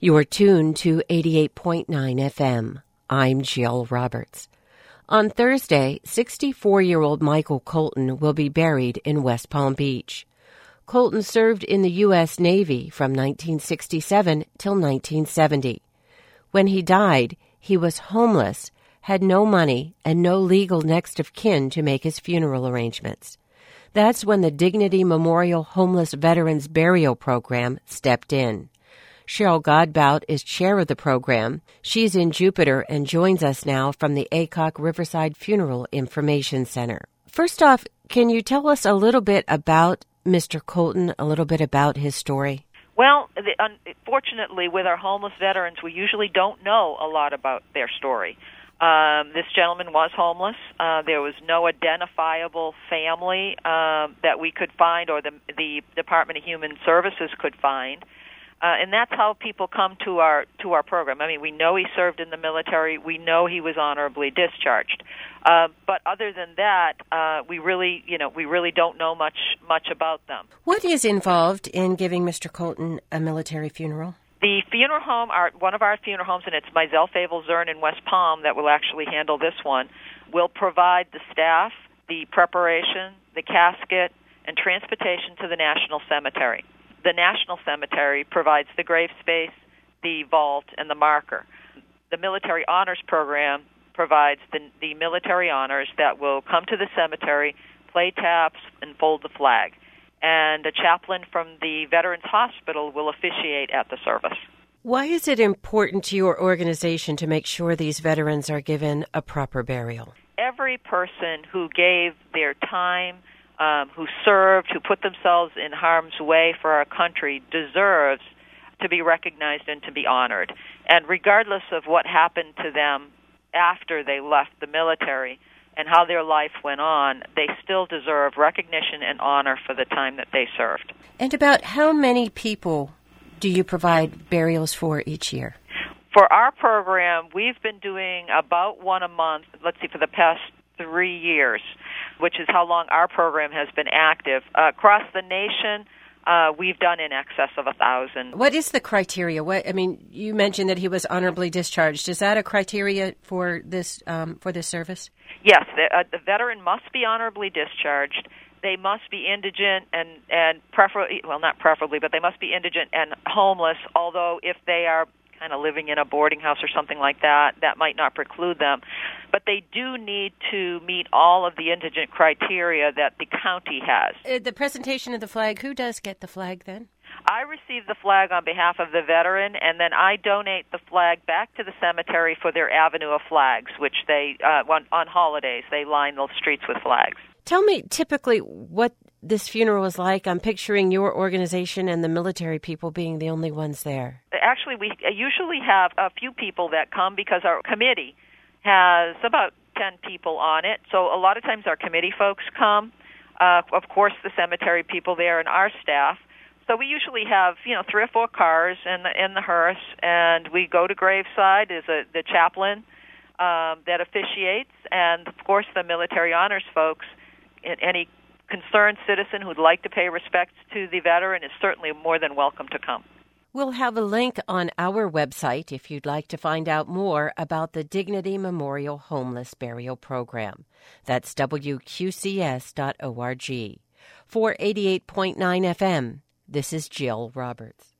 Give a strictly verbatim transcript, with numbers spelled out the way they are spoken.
You're tuned to eighty-eight point nine F M. I'm Jill Roberts. On Thursday, sixty-four-year-old Michael Colton will be buried in West Palm Beach. Colton served in the U S Navy from nineteen sixty-seven till nineteen seventy. When he died, he was homeless, had no money, and no legal next of kin to make his funeral arrangements. That's when the Dignity Memorial Homeless Veterans Burial Program stepped in. Cheryl Godbout is chair of the program. She's in Jupiter and joins us now from the A C O C Riverside Funeral Information Center. First off, can you tell us a little bit about Mister Colton, a little bit about his story? Well, the, unfortunately, with our homeless veterans, we usually don't know a lot about their story. Um, this gentleman was homeless. Uh, there was no identifiable family um, that we could find or the, the Department of Human Services could find. Uh, and that's how people come to our to our program. I mean, we know he served in the military. We know he was honorably discharged. Uh, but other than that, uh, we really, you know, we really don't know much much about them. What is involved in giving Mister Colton a military funeral? The funeral home, our, one of our funeral homes, and it's Mizell Fable Zern in West Palm that will actually handle this one, will provide the staff, the preparation, the casket, and transportation to the National Cemetery. The National Cemetery provides the grave space, the vault, and the marker. The Military Honors Program provides the, the military honors that will come to the cemetery, play taps, and fold the flag. And a chaplain from the Veterans Hospital will officiate at the service. Why is it important to your organization to make sure these veterans are given a proper burial? Every person who gave their time, Um, who served, who put themselves in harm's way for our country, deserves to be recognized and to be honored. And regardless of what happened to them after they left the military and how their life went on, they still deserve recognition and honor for the time that they served. And about how many people do you provide burials for each year? For our program, we've been doing about one a month, let's see, for the past three years, which is how long our program has been active. Uh, across the nation, uh, we've done in excess of a thousand. What is the criteria? What I mean, you mentioned that he was honorably discharged. Is that a criteria for this um, for this service? Yes, the, uh, the veteran must be honorably discharged. They must be indigent and and preferably, well, not preferably, but they must be indigent and homeless. Although if they are kind of living in a boarding house or something like that, that might not preclude them. But they do need to meet all of the indigent criteria that the county has. Uh, the presentation of the flag, who does get the flag then? I receive the flag on behalf of the veteran, and then I donate the flag back to the cemetery for their avenue of flags, which they, uh, on, on holidays, they line the streets with flags. Tell me typically what this funeral is like. I'm picturing your organization and the military people being the only ones there. Actually, we usually have a few people that come because our committee has about ten people on it. So a lot of times our committee folks come. Uh, of course, the cemetery people there and our staff. So we usually have, you know, three or four cars in the in the hearse, and we go to graveside. There's a the chaplain um, that officiates, and of course the military honors folks. Any concerned citizen who'd like to pay respects to the veteran is certainly more than welcome to come. We'll have a link on our website if you'd like to find out more about the Dignity Memorial Homeless Burial Program. That's W Q C S dot org. For eighty-eight point nine F M, this is Jill Roberts.